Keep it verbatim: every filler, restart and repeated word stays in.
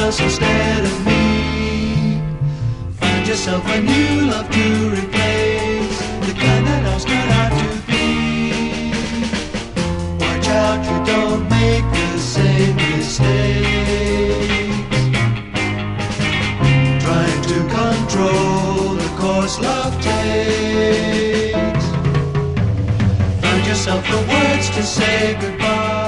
else instead of me. Find yourself a new love to replace, the kind that else turned out to be. Watch out you don't make the same mistakes, trying to control the course love takes. Find yourself the words to say goodbye.